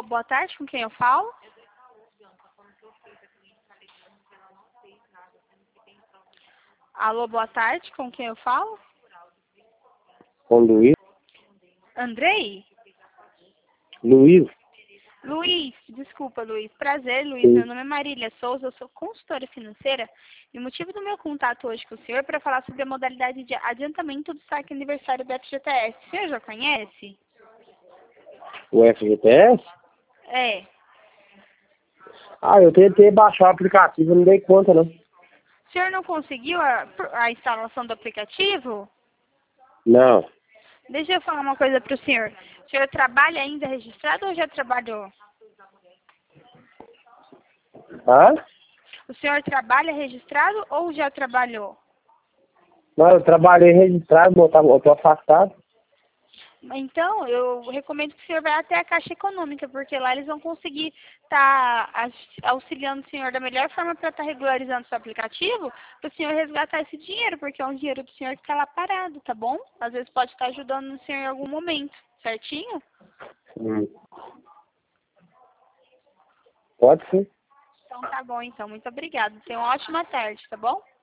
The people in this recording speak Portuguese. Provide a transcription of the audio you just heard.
boa tarde, com quem eu falo? Alô, boa tarde, com quem eu falo? Com Luiz. Andrei? Luiz? Luiz, desculpa, Luiz. Prazer, Luiz. Sim. Meu nome é Marília Souza, eu sou consultora financeira e o motivo do meu contato hoje com o senhor é para falar sobre a modalidade de adiantamento do saque aniversário do FGTS. O senhor já conhece? O FGTS? É. Ah, eu tentei baixar o aplicativo, não dei conta, não. O senhor não conseguiu a instalação do aplicativo? Não. Deixa eu falar uma coisa para o senhor. O senhor trabalha ainda registrado ou já trabalhou? Hã? O senhor trabalha registrado ou já trabalhou? Não, eu trabalhei registrado, eu tô afastado. Então, eu recomendo que o senhor vá até a Caixa Econômica, porque lá eles vão conseguir estar auxiliando o senhor da melhor forma para estar regularizando seu aplicativo, para o senhor resgatar esse dinheiro, porque é um dinheiro do senhor que está lá parado, tá bom? Às vezes pode estar ajudando o senhor em algum momento, certinho? Hum. Pode ser. Então tá bom, então. Muito obrigada. Tenha uma ótima tarde, tá bom?